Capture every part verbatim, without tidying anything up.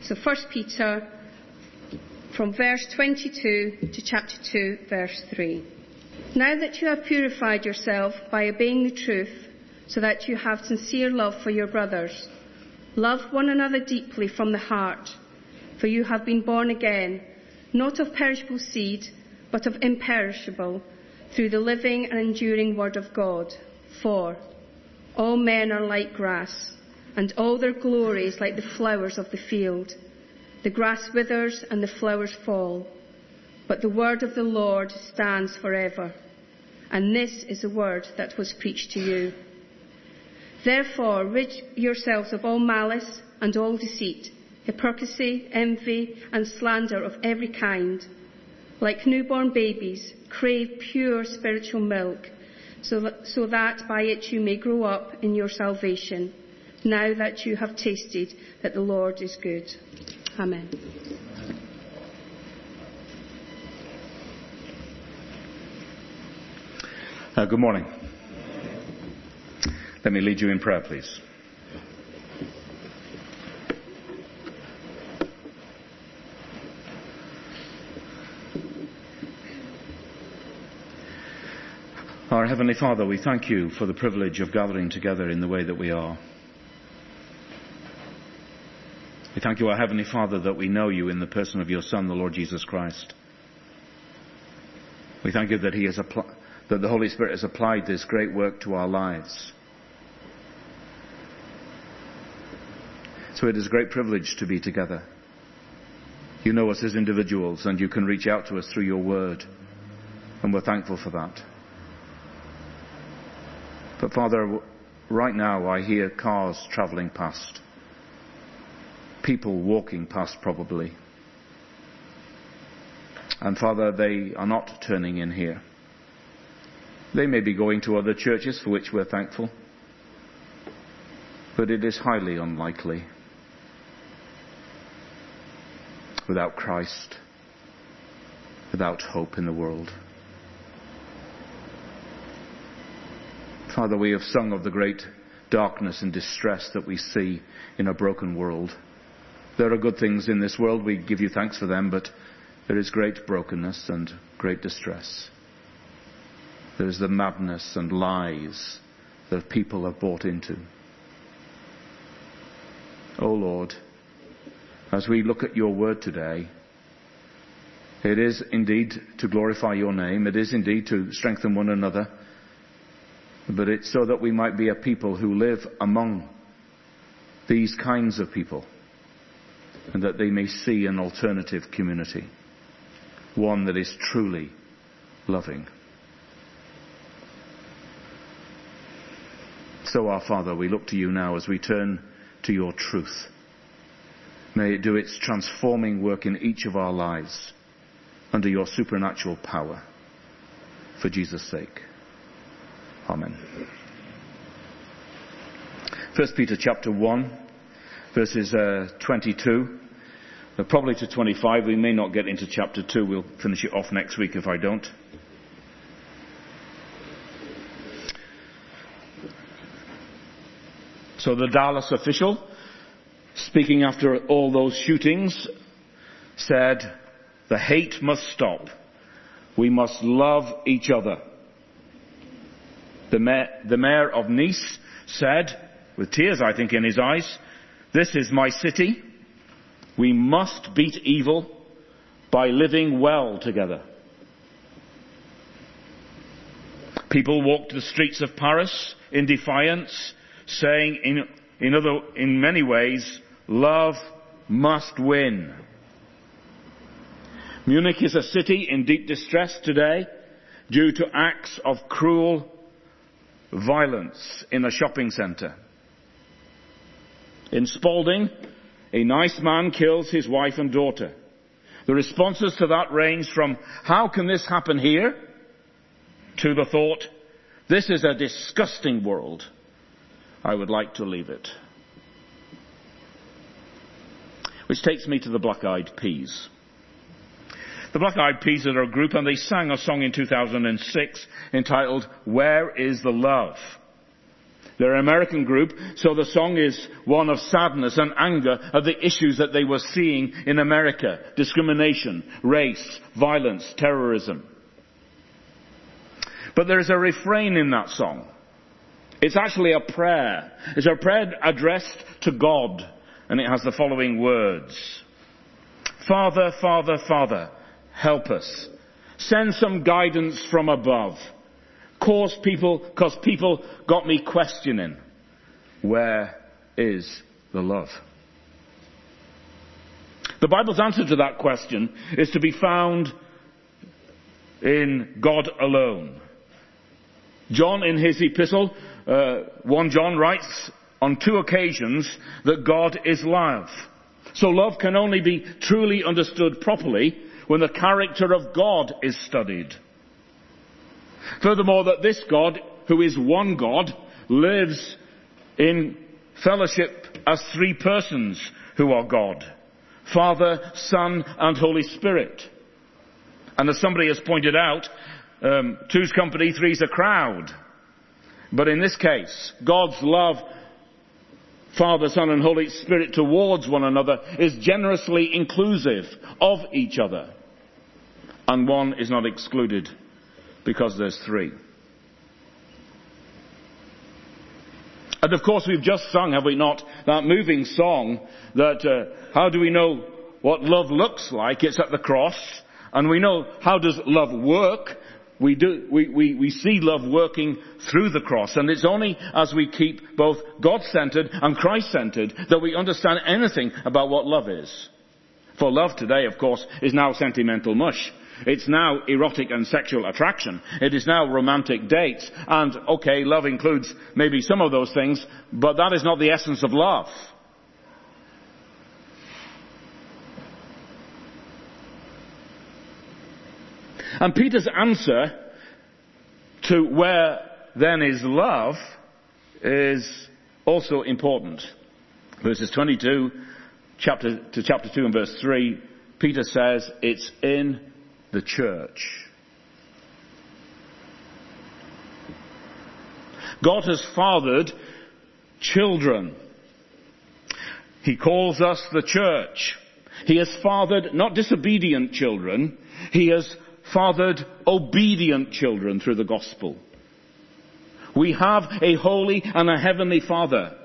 So First Peter, from verse twenty-two to chapter two, verse three. Now that you have purified yourself by obeying the truth, so that you have sincere love for your brothers, love one another deeply from the heart, for you have been born again, not of perishable seed, but of imperishable, through the living and enduring word of God. For all men are like grass, and all their glory is like the flowers of the field. The grass withers and the flowers fall, but the word of the Lord stands forever. And this is the word that was preached to you. Therefore, rid yourselves of all malice and all deceit, hypocrisy, envy, and slander of every kind. Like newborn babies, crave pure spiritual milk, so that, so that by it you may grow up in your salvation, now that you have tasted that the Lord is good. Amen. Uh, good morning. Let me lead you in prayer, please. Our Heavenly Father, we thank you for the privilege of gathering together in the way that we are. We thank you, our Heavenly Father, that we know you in the person of your Son, the Lord Jesus Christ. We thank you that he has appli- that the Holy Spirit has applied this great work to our lives. So it is a great privilege to be together. You know us as individuals, and you can reach out to us through your word, and we're thankful for that. But Father, right now I hear cars travelling past. People walking past probably. And Father, they are not turning in here. They may be going to other churches for which we're thankful. But it is highly unlikely. Without Christ, without hope in the world. Father, we have sung of the great darkness and distress that we see in a broken world. There are good things in this world, we give you thanks for them, but there is great brokenness and great distress. There is the madness and lies that people have bought into. Oh Lord, as we look at your word today, it is indeed to glorify your name, it is indeed to strengthen one another, but it's so that we might be a people who live among these kinds of people, and that they may see an alternative community, one that is truly loving. So, our Father, we look to you now as we turn to your truth. May it do its transforming work in each of our lives under your supernatural power, for Jesus' sake. Amen. First Peter chapter one, verses uh, twenty-two, uh, probably to twenty-five. We may not get into chapter two. We'll finish it off next week if I don't. So the Dallas official, speaking after all those shootings, said, "The hate must stop. We must love each other." The mayor, the mayor of Nice said, with tears I think in his eyes, "This is my city. We must beat evil by living well together." People walked the streets of Paris in defiance, saying in, in, other, in many ways, love must win. Munich is a city in deep distress today due to acts of cruel violence in a shopping centre. In Spalding, a nice man kills his wife and daughter. The responses to that range from, "How can this happen here?" to the thought, "This is a disgusting world. I would like to leave it." Which takes me to the Black Eyed Peas. The Black Eyed Peas are a group, and they sang a song in two thousand six entitled, "Where is the Love?" They're an American group, so the song is one of sadness and anger at the issues that they were seeing in America. Discrimination, race, violence, terrorism. But there is a refrain in that song. It's actually a prayer. It's a prayer addressed to God, and it has the following words. Father, Father, Father, help us. Send some guidance from above. Cause people, cause people got me questioning. Where is the love? The Bible's answer to that question is to be found in God alone. John, in his epistle, uh, First John writes on two occasions that God is love. So love can only be truly understood properly when the character of God is studied. Furthermore, that this God, who is one God, lives in fellowship as three persons who are God. Father, Son, and Holy Spirit. And as somebody has pointed out, um, two's company, three's a crowd. But in this case, God's love, Father, Son, and Holy Spirit towards one another is generously inclusive of each other. And one is not excluded because there's three. And of course we've just sung, have we not, that moving song that uh, how do we know what love looks like? It's at the cross. And we know how does love work? We do, we, we, we see love working through the cross. And it's only as we keep both God-centered and Christ-centered that we understand anything about what love is. For love today, of course, is now sentimental mush. It's now erotic and sexual attraction. It is now romantic dates. And, okay, love includes maybe some of those things, but that is not the essence of love. And Peter's answer to where then is love is also important. Verses twenty-two chapter, to chapter two and verse three, Peter says it's in the church. God has fathered children. He calls us the church. He has fathered not disobedient children. He has fathered obedient children through the gospel. We have a holy and a heavenly Father.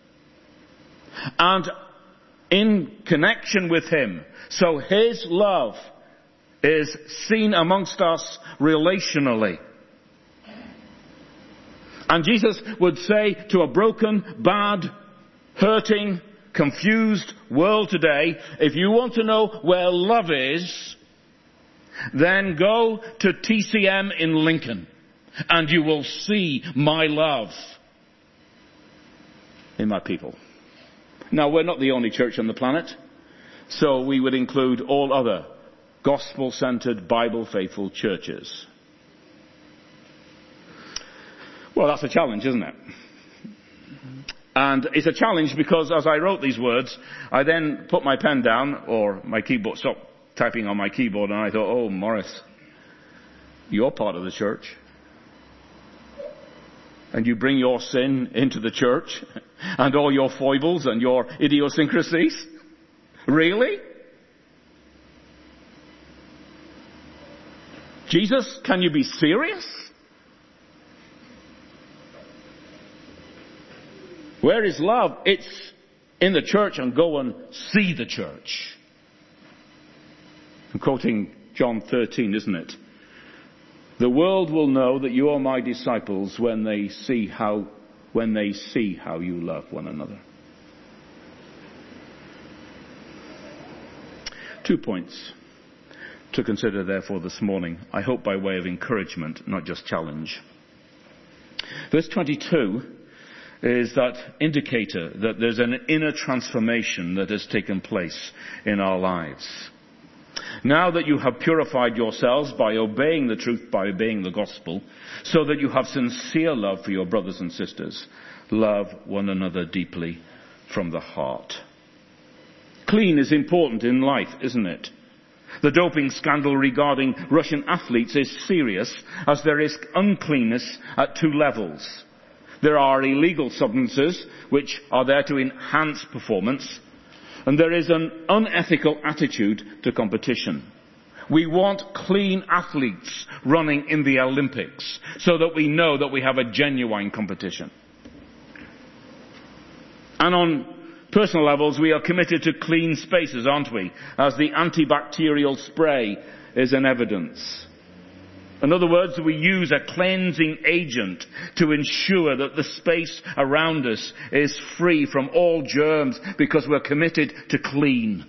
And in connection with Him, so His love is seen amongst us relationally. And Jesus would say to a broken, bad, hurting, confused world today, if you want to know where love is, then go to T C M in Lincoln and you will see my love in my people. Now, we're not the only church on the planet, so we would include all other gospel-centered, Bible-faithful churches. Well, that's a challenge, isn't it? And it's a challenge because as I wrote these words, I then put my pen down, or my keyboard, stopped typing on my keyboard, and I thought, oh, Morris, you're part of the church. And you bring your sin into the church, and all your foibles and your idiosyncrasies? Really? Jesus, can you be serious? Where is love? It's in the church, and go and see the church. I'm quoting John thirteen, isn't it? The world will know that you are my disciples when they see how, when they see how you love one another. Two points to consider, therefore, this morning. I hope by way of encouragement, not just challenge. Verse twenty-two is that indicator that there's an inner transformation that has taken place in our lives. Now that you have purified yourselves by obeying the truth, by obeying the gospel, so that you have sincere love for your brothers and sisters, love one another deeply from the heart. Clean is important in life, isn't it? The doping scandal regarding Russian athletes is serious, as there is uncleanness at two levels. There are illegal substances which are there to enhance performance. And there is an unethical attitude to competition. We want clean athletes running in the Olympics so that we know that we have a genuine competition. And on personal levels, we are committed to clean spaces, aren't we? As the antibacterial spray is an evidence. In other words, we use a cleansing agent to ensure that the space around us is free from all germs because we're committed to clean.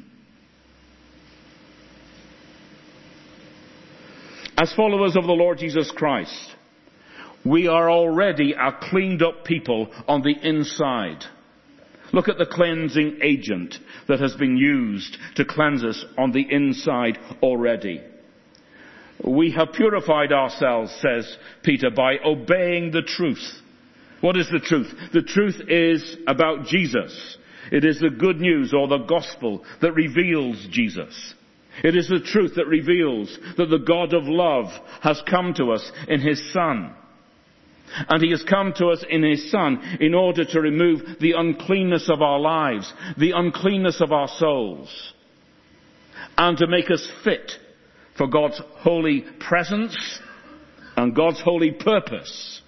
As followers of the Lord Jesus Christ, we are already a cleaned up people on the inside. Look at the cleansing agent that has been used to cleanse us on the inside already. We have purified ourselves, says Peter, by obeying the truth. What is the truth? The truth is about Jesus. It is the good news or the gospel that reveals Jesus. It is the truth that reveals that the God of love has come to us in His Son. And He has come to us in His Son in order to remove the uncleanness of our lives, the uncleanness of our souls, and to make us fit for God's holy presence and God's holy purpose.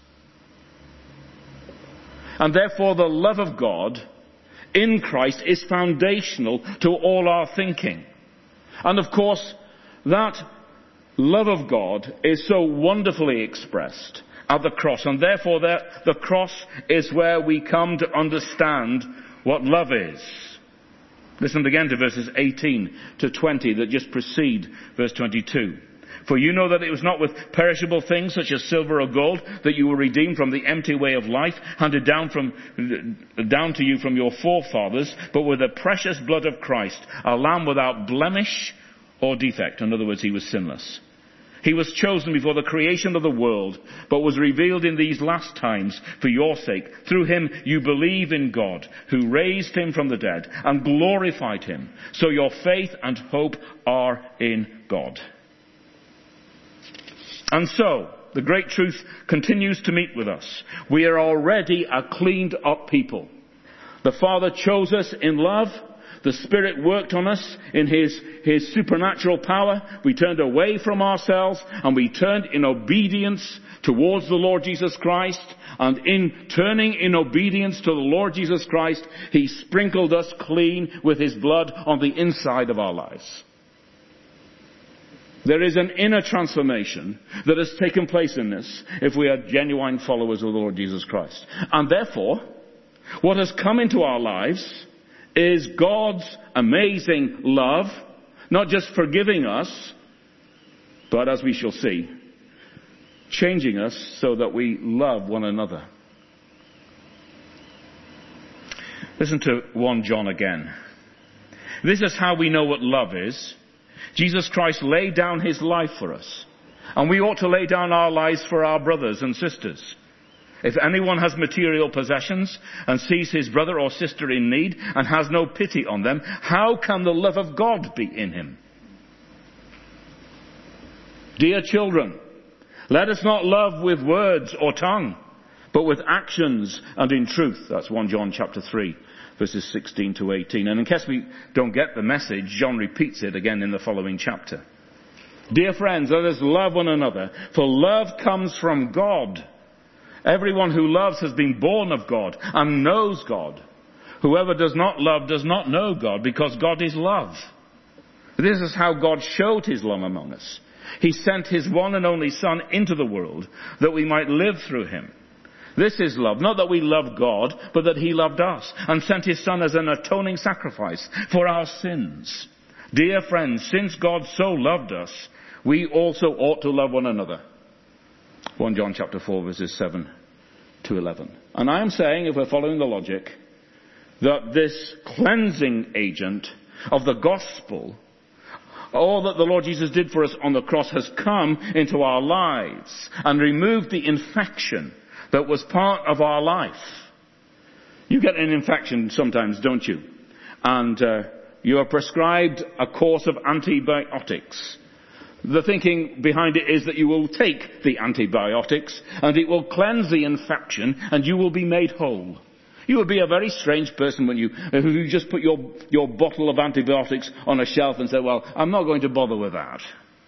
And therefore the love of God in Christ is foundational to all our thinking. And of course, that love of God is so wonderfully expressed at the cross. And therefore the, the cross is where we come to understand what love is. Listen again to verses eighteen to twenty that just precede verse twenty-two. For you know that it was not with perishable things such as silver or gold that you were redeemed from the empty way of life handed down from down to you from your forefathers, but with the precious blood of Christ, a lamb without blemish or defect. In other words, He was sinless. He was chosen before the creation of the world, but was revealed in these last times for your sake. Through Him you believe in God, who raised Him from the dead and glorified Him. So your faith and hope are in God. And so, the great truth continues to meet with us. We are already a cleaned up people. The Father chose us in love. The Spirit worked on us in His, His supernatural power. We turned away from ourselves and we turned in obedience towards the Lord Jesus Christ. And in turning in obedience to the Lord Jesus Christ, He sprinkled us clean with His blood on the inside of our lives. There is an inner transformation that has taken place in this if we are genuine followers of the Lord Jesus Christ. And therefore, what has come into our lives is God's amazing love, not just forgiving us, but as we shall see, changing us so that we love one another. Listen to First John again. This is how we know what love is. Jesus Christ laid down His life for us, and we ought to lay down our lives for our brothers and sisters. If anyone has material possessions and sees his brother or sister in need and has no pity on them, how can the love of God be in him? Dear children, let us not love with words or tongue, but with actions and in truth. That's First John chapter three, verses sixteen to eighteen. And in case we don't get the message, John repeats it again in the following chapter. Dear friends, let us love one another, for love comes from God. Everyone who loves has been born of God and knows God. Whoever does not love does not know God, because God is love. This is how God showed His love among us. He sent His one and only Son into the world that we might live through Him. This is love, not that we love God, but that He loved us and sent His Son as an atoning sacrifice for our sins. Dear friends, since God so loved us, we also ought to love one another. First John chapter four, verses seven to eleven. And I am saying, if we're following the logic, that this cleansing agent of the gospel, all that the Lord Jesus did for us on the cross, has come into our lives and removed the infection that was part of our life. You get an infection sometimes, don't you? And uh, you are prescribed a course of antibiotics The thinking behind it is that you will take the antibiotics and it will cleanse the infection and you will be made whole. You would be a very strange person when you, if you just put your, your bottle of antibiotics on a shelf and say, well, I'm not going to bother with that.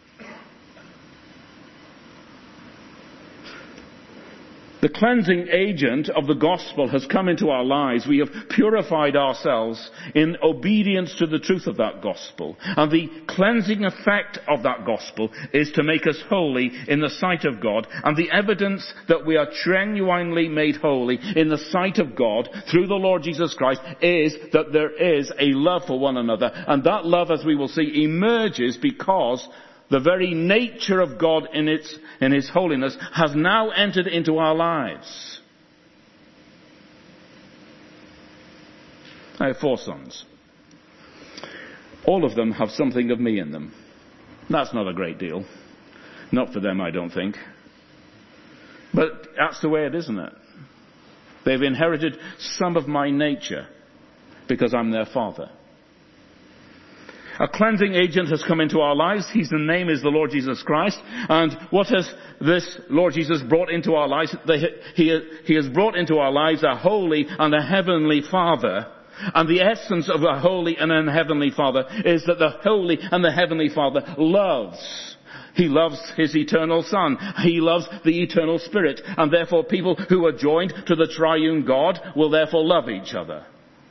The cleansing agent of the gospel has come into our lives. We have purified ourselves in obedience to the truth of that gospel. And the cleansing effect of that gospel is to make us holy in the sight of God. And the evidence that we are genuinely made holy in the sight of God through the Lord Jesus Christ is that there is a love for one another. And that love, as we will see, emerges because the very nature of God in its, in His holiness has now entered into our lives. I have four sons. All of them have something of me in them. That's not a great deal. Not for them, I don't think. But that's the way it is, isn't it? They've inherited some of my nature because I'm their father. A cleansing agent has come into our lives. His name is the Lord Jesus Christ. And what has this Lord Jesus brought into our lives? He, he has brought into our lives a holy and a heavenly Father. And the essence of a holy and a heavenly Father is that the holy and the heavenly Father loves. He loves His eternal Son. He loves the eternal Spirit. And therefore people who are joined to the triune God will therefore love each other.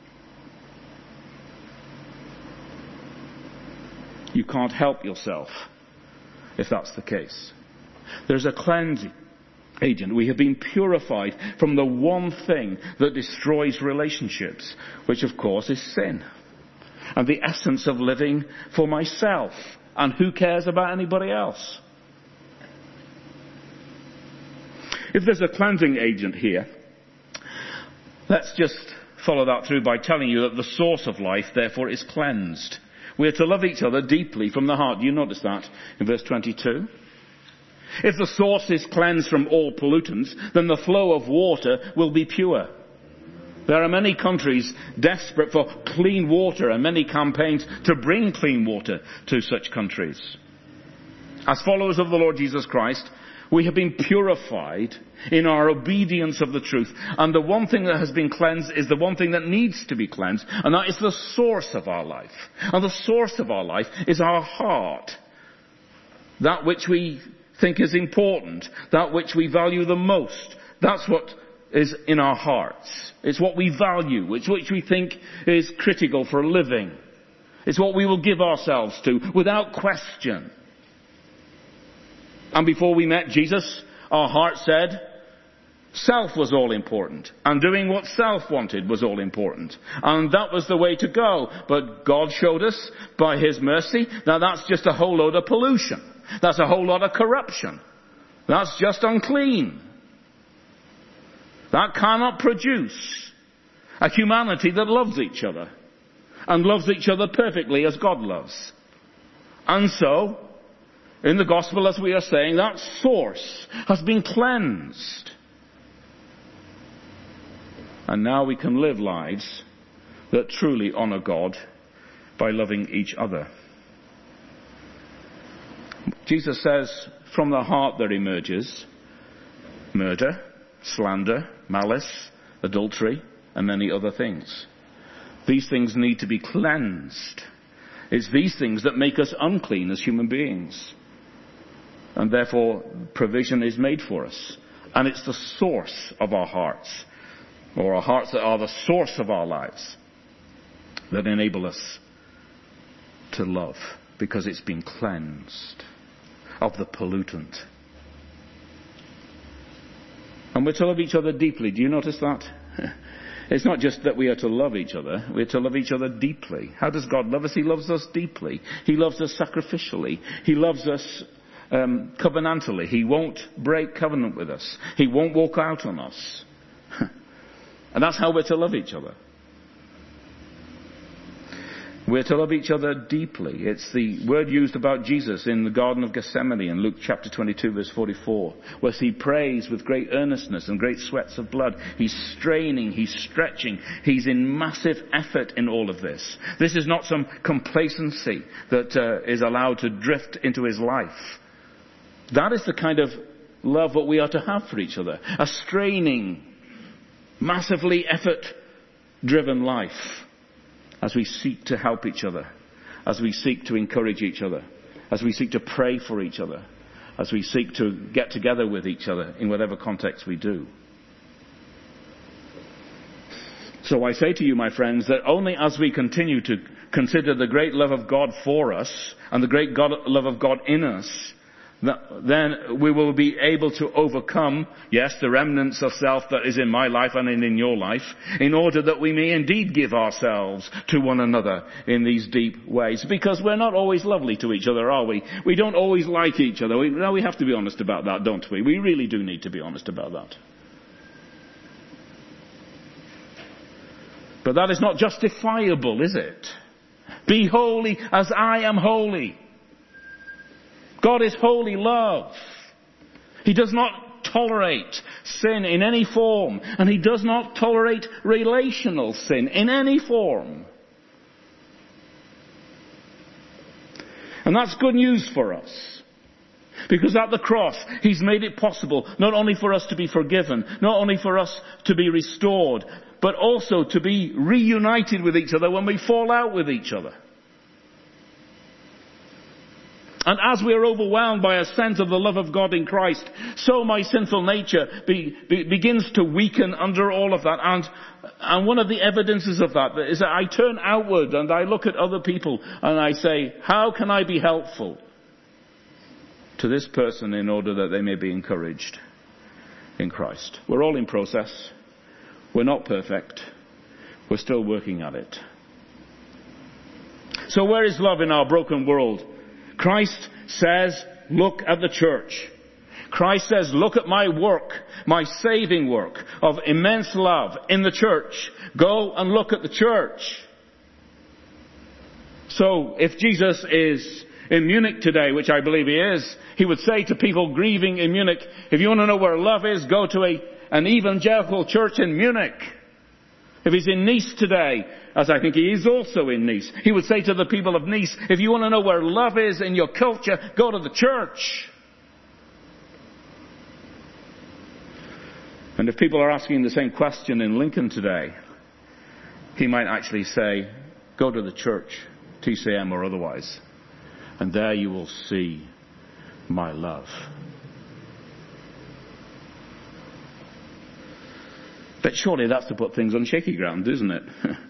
You can't help yourself if that's the case. There's a cleansing agent. We have been purified from the one thing that destroys relationships, which of course is sin. And the essence of living for myself. And who cares about anybody else? If there's a cleansing agent here, let's just follow that through by telling you that the source of life, therefore, is cleansed. We are to love each other deeply from the heart. Do you notice that in verse twenty-two? If the source is cleansed from all pollutants, then the flow of water will be pure. There are many countries desperate for clean water and many campaigns to bring clean water to such countries. As followers of the Lord Jesus Christ, we have been purified in our obedience of the truth. And the one thing that has been cleansed is the one thing that needs to be cleansed. And that is the source of our life. And the source of our life is our heart. That which we think is important. That which we value the most. That's what is in our hearts. It's what we value. It's what we think is critical for living. It's what we will give ourselves to without question. And before we met Jesus, our heart said self was all important. And doing what self wanted was all important. And that was the way to go. But God showed us by His mercy that that's just a whole load of pollution. That's a whole lot of corruption. That's just unclean. That cannot produce a humanity that loves each other. And loves each other perfectly as God loves. And so, in the gospel, as we are saying, that source has been cleansed. And now we can live lives that truly honor God by loving each other. Jesus says, from the heart there emerges murder, slander, malice, adultery, and many other things. These things need to be cleansed. It's these things that make us unclean as human beings. And therefore, provision is made for us. And it's the source of our hearts, or our hearts that are the source of our lives, that enable us to love, because it's been cleansed of the pollutant. And we're to love each other deeply. Do you notice that? It's not just that we are to love each other. We're to love each other deeply. How does God love us? He loves us deeply. He loves us sacrificially. He loves us Um, covenantally. He won't break covenant with us. He won't walk out on us. And that's how we're to love each other. We're to love each other deeply. It's the word used about Jesus in the Garden of Gethsemane in Luke chapter twenty-two verse forty-four, where he prays with great earnestness and great sweats of blood. He's straining, he's stretching, he's in massive effort in all of this. This is not some complacency that uh, is allowed to drift into his life. That is the kind of love that we are to have for each other. A straining, massively effort-driven life as we seek to help each other, as we seek to encourage each other, as we seek to pray for each other, as we seek to get together with each other in whatever context we do. So I say to you, my friends, that only as we continue to consider the great love of God for us and the great God, love of God in us, that then we will be able to overcome, yes, the remnants of self that is in my life and in your life, in order that we may indeed give ourselves to one another in these deep ways. Because we're not always lovely to each other, are we? We don't always like each other. We, no, we have to be honest about that, don't we? We really do need to be honest about that. But that is not justifiable, is it? Be holy as I am holy. God is holy love. He does not tolerate sin in any form, and he does not tolerate relational sin in any form. And that's good news for us. Because at the cross, he's made it possible not only for us to be forgiven, not only for us to be restored, but also to be reunited with each other when we fall out with each other. And as we are overwhelmed by a sense of the love of God in Christ, so my sinful nature be, be, begins to weaken under all of that. And, and one of the evidences of that is that I turn outward and I look at other people and I say, how can I be helpful to this person in order that they may be encouraged in Christ? We're all in process. We're not perfect. We're still working at it. So where is love in our broken world? Christ says, look at the church. Christ says, look at my work, my saving work of immense love in the church. Go and look at the church. So if Jesus is in Munich today, which I believe he is, he would say to people grieving in Munich, if you want to know where love is, go to a, an evangelical church in Munich. If he's in Nice today, as I think he is also in Nice, he would say to the people of Nice, if you want to know where love is in your culture, go to the church. And if people are asking the same question in Lincoln today, he might actually say, go to the church, T C M or otherwise, and there you will see my love. But surely that's to put things on shaky ground, isn't it?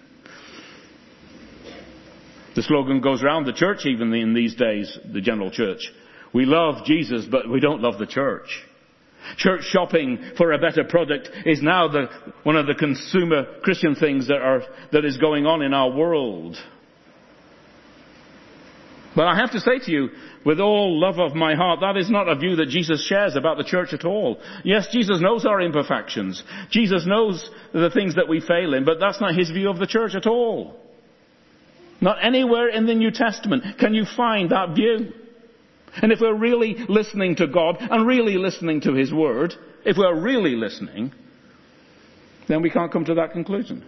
The slogan goes around the church even in these days, the general church. We love Jesus, but we don't love the church. Church shopping for a better product is now the, one of the consumer Christian things that are, that is going on in our world. But I have to say to you, with all love of my heart, that is not a view that Jesus shares about the church at all. Yes, Jesus knows our imperfections. Jesus knows the things that we fail in, but that's not his view of the church at all. Not anywhere in the New Testament can you find that view. And if we're really listening to God and really listening to his word, if we're really listening, then we can't come to that conclusion.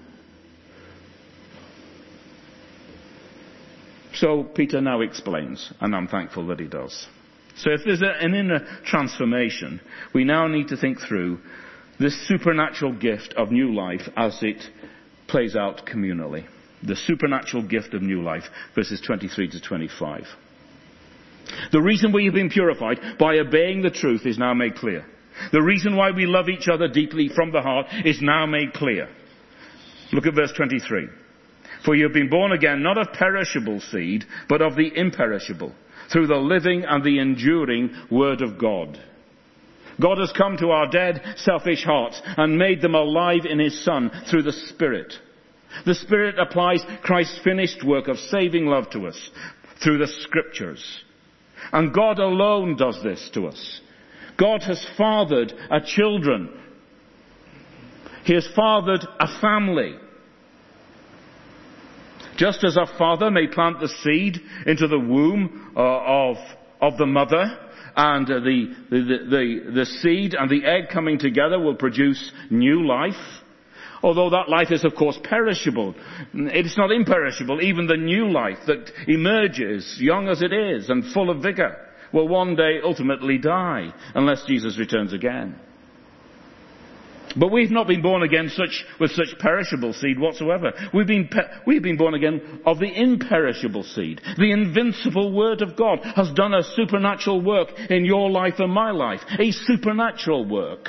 So Peter now explains, and I'm thankful that he does. So if there's a, an inner transformation, we now need to think through this supernatural gift of new life as it plays out communally. The supernatural gift of new life, verses twenty-three to twenty-five. The reason we have been purified by obeying the truth is now made clear. The reason why we love each other deeply from the heart is now made clear. Look at verse twenty-three. For you have been born again, not of perishable seed, but of the imperishable, through the living and the enduring word of God. God has come to our dead, selfish hearts and made them alive in his Son through the Spirit. The Spirit applies Christ's finished work of saving love to us through the Scriptures. And God alone does this to us. God has fathered a children. He has fathered a family. Just as a father may plant the seed into the womb uh, of, of the mother, and uh, the, the, the, the seed and the egg coming together will produce new life, although that life is of course perishable. It's not imperishable. Even the new life that emerges, young as it is and full of vigor, will one day ultimately die unless Jesus returns again. But we've not been born again such, with such perishable seed whatsoever. We've been, we've been born again of the imperishable seed. The invincible Word of God has done a supernatural work in your life and my life. A supernatural work.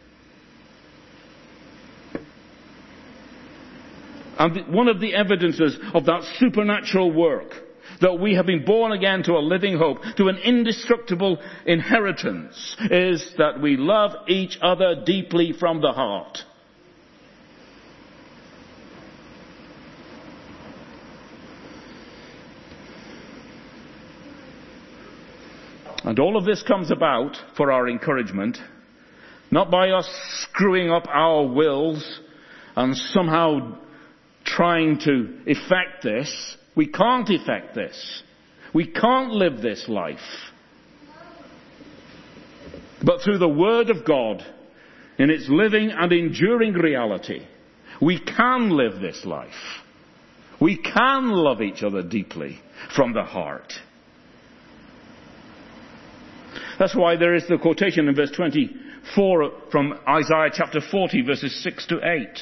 And one of the evidences of that supernatural work, that we have been born again to a living hope, to an indestructible inheritance, is that we love each other deeply from the heart. And all of this comes about for our encouragement, not by us screwing up our wills and somehow trying to effect this. We can't effect this. We can't live this life. But through the Word of God, in its living and enduring reality, we can live this life. We can love each other deeply from the heart. That's why there is the quotation in verse twenty-four from Isaiah chapter forty, verses six to eight.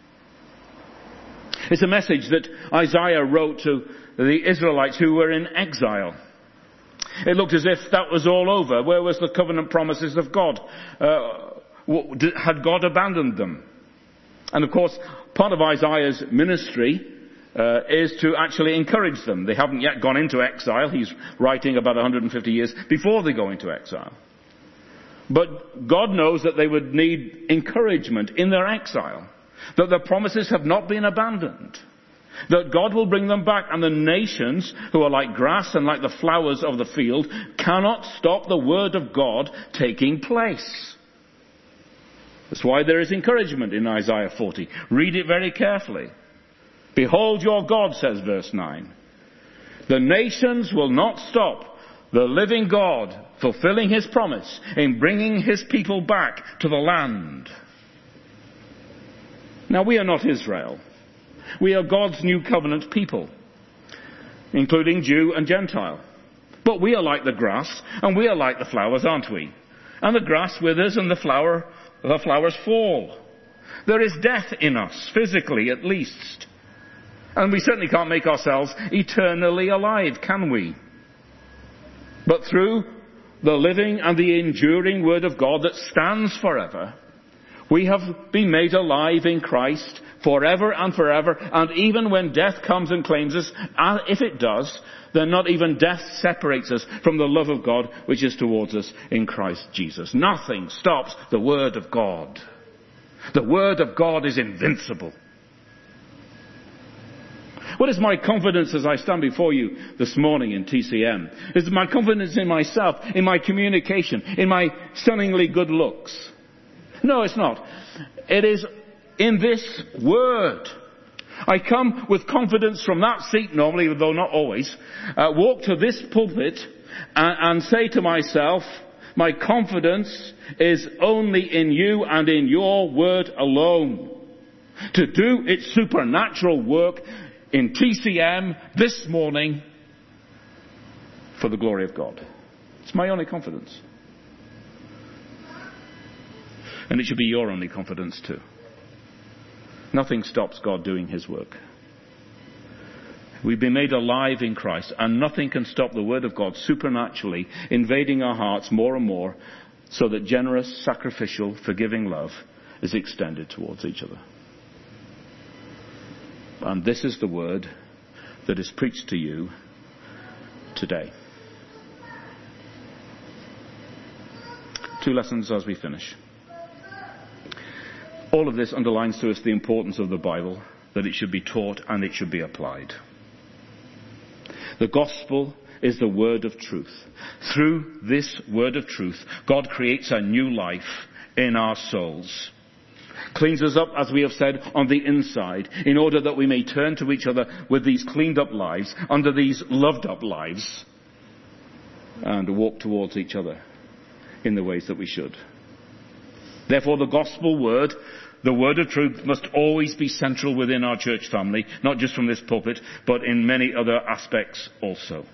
It's a message that Isaiah wrote to the Israelites who were in exile. It looked as if that was all over. Where was the covenant promises of God? Uh, had God abandoned them? And of course, part of Isaiah's ministry uh, is to actually encourage them. They haven't yet gone into exile. He's writing about one hundred fifty years before they go into exile. But God knows that they would need encouragement in their exile. That the promises have not been abandoned. That God will bring them back, and the nations, who are like grass and like the flowers of the field, cannot stop the word of God taking place. That's why there is encouragement in Isaiah forty. Read it very carefully. Behold your God, says verse nine. The nations will not stop the living God fulfilling his promise in bringing his people back to the land. Now, we are not Israel. We are God's new covenant people, including Jew and Gentile. But we are like the grass, and we are like the flowers, aren't we? And the grass withers and the flower, the flowers fall. There is death in us, physically at least. And we certainly can't make ourselves eternally alive, can we? But through the living and the enduring Word of God that stands forever, we have been made alive in Christ forever and forever. And even when death comes and claims us, if it does, then not even death separates us from the love of God which is towards us in Christ Jesus. Nothing stops the Word of God. The Word of God is invincible. What is my confidence as I stand before you this morning in T C M? Is my confidence in myself, in my communication, in my stunningly good looks? No, it's not. It is in this Word. I come with confidence from that seat normally, though not always, uh, walk to this pulpit and, and say to myself, my confidence is only in you and in your Word alone. To do its supernatural work in T C M this morning for the glory of God. It's my only confidence. And it should be your only confidence too. Nothing stops God doing his work. We've been made alive in Christ, and nothing can stop the Word of God supernaturally invading our hearts more and more, so that generous, sacrificial, forgiving love is extended towards each other. And this is the word that is preached to you today. Two lessons as we finish. All of this underlines to us the importance of the Bible, that it should be taught and it should be applied. The gospel is the word of truth. Through this word of truth, God creates a new life in our souls. Cleans us up, as we have said, on the inside, in order that we may turn to each other with these cleaned up lives, under these loved up lives, and walk towards each other in the ways that we should. Therefore, the gospel word, the word of truth, must always be central within our church family, not just from this pulpit, but in many other aspects also.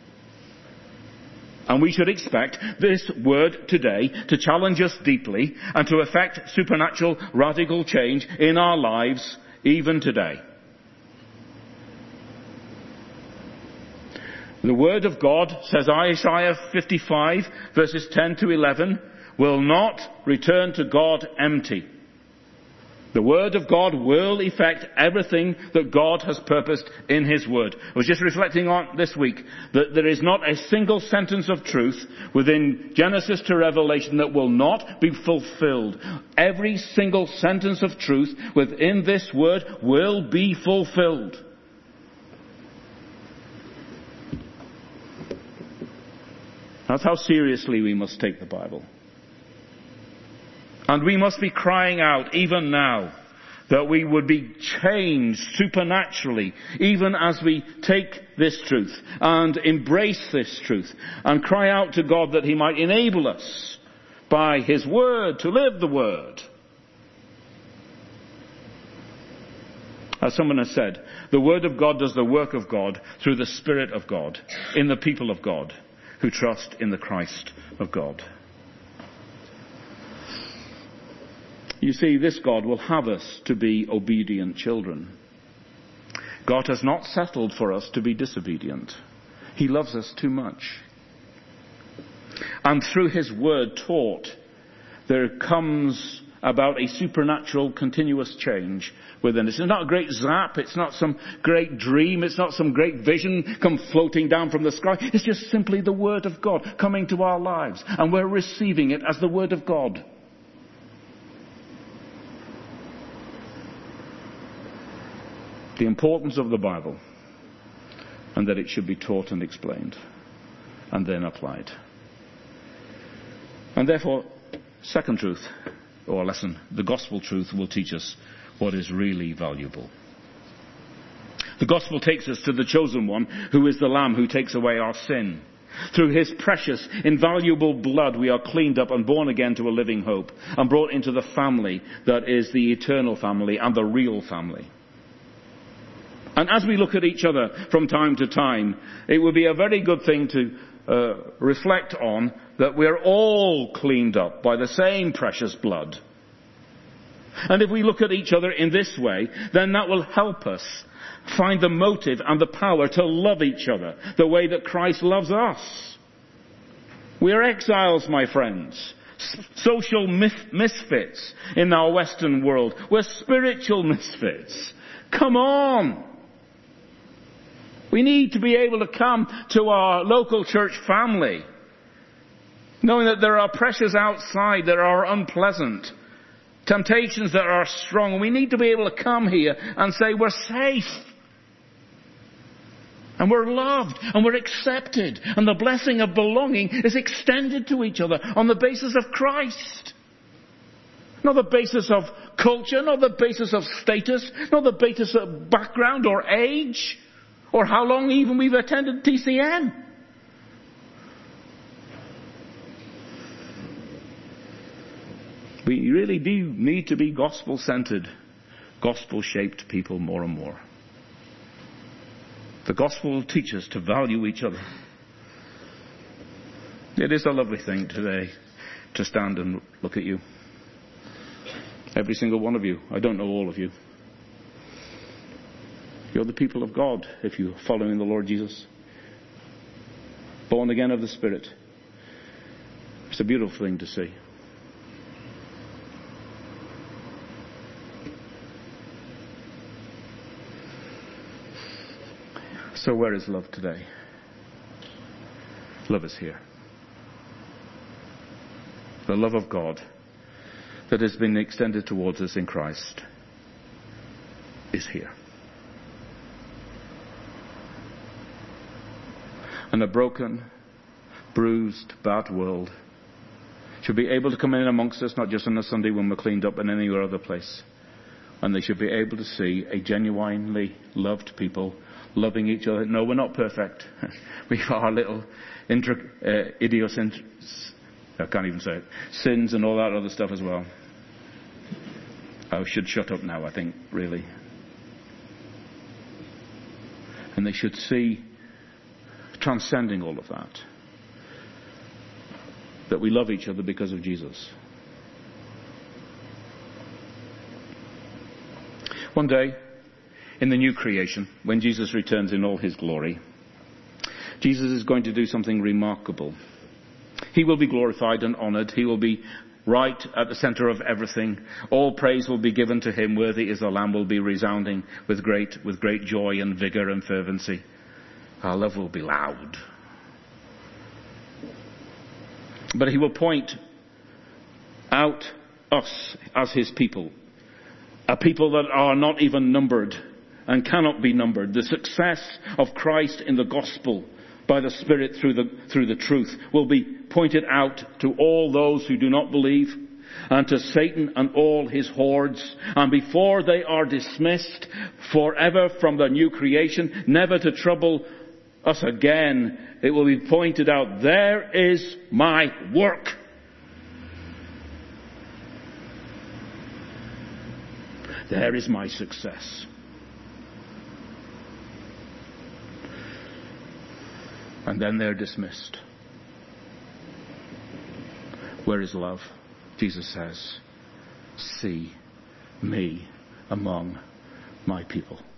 And we should expect this word today to challenge us deeply and to effect supernatural, radical change in our lives even today. The word of God, says Isaiah fifty-five, verses ten to eleven, will not return to God empty. The word of God will effect everything that God has purposed in his word. I was just reflecting on this week that there is not a single sentence of truth within Genesis to Revelation that will not be fulfilled. Every single sentence of truth within this word will be fulfilled. That's how seriously we must take the Bible. And we must be crying out, even now, that we would be changed supernaturally, even as we take this truth and embrace this truth and cry out to God that he might enable us by his word to live the word. As someone has said, the word of God does the work of God through the Spirit of God in the people of God who trust in the Christ of God. You see, this God will have us to be obedient children. God has not settled for us to be disobedient. He loves us too much. And through his word taught, there comes about a supernatural continuous change within us. It's not a great zap. It's not some great dream. It's not some great vision come floating down from the sky. It's just simply the word of God coming to our lives. And we're receiving it as the word of God. The importance of the Bible, and that it should be taught and explained and then applied. And therefore, second truth or lesson, the gospel truth will teach us what is really valuable. The gospel takes us to the chosen one, who is the Lamb who takes away our sin. Through his precious, invaluable blood, we are cleaned up and born again to a living hope and brought into the family that is the eternal family and the real family. And as we look at each other from time to time, it would be a very good thing to uh, reflect on that we're all cleaned up by the same precious blood. And if we look at each other in this way, then that will help us find the motive and the power to love each other the way that Christ loves us. We are exiles, my friends. Social mis- misfits in our Western world. We're spiritual misfits. Come on! We need to be able to come to our local church family, knowing that there are pressures outside that are unpleasant, temptations that are strong. We need to be able to come here and say we're safe, and we're loved, and we're accepted, and the blessing of belonging is extended to each other on the basis of Christ. Not the basis of culture, not the basis of status, not the basis of background or age, or how long even we've attended T C M. We really do need to be gospel-centered, gospel-shaped people more and more. The gospel will teach us to value each other. It is a lovely thing today to stand and look at you. Every single one of you. I don't know all of you. You're the people of God if you're following the Lord Jesus. Born again of the Spirit. It's a beautiful thing to see. So where is love today? Love is here. The love of God that has been extended towards us in Christ is here. And a broken, bruised, bad world should be able to come in amongst us, not just on a Sunday when we're cleaned up and anywhere other place. And they should be able to see a genuinely loved people loving each other. No, we're not perfect. We have our little intric- uh, idiosyncrasies. I can't even say it. Sins and all that other stuff as well. I should shut up now, I think, really. And they should see, transcending all of that, that we love each other because of Jesus. One day, in the new creation, when Jesus returns in all his glory, Jesus is going to do something remarkable. He will be glorified and honoured. He will be right at the centre of everything. All praise will be given to him. Worthy is the Lamb will be resounding with great, with great joy and vigour and fervency. Our love will be loud. But he will point out us as his people. A people that are not even numbered and cannot be numbered. The success of Christ in the gospel by the Spirit through the, through the truth will be pointed out to all those who do not believe, and to Satan and all his hordes. And before they are dismissed forever from the new creation, never to trouble us again, it will be pointed out, there is my work. There is my success. And then they're dismissed. Where is love? Jesus says, see me among my people.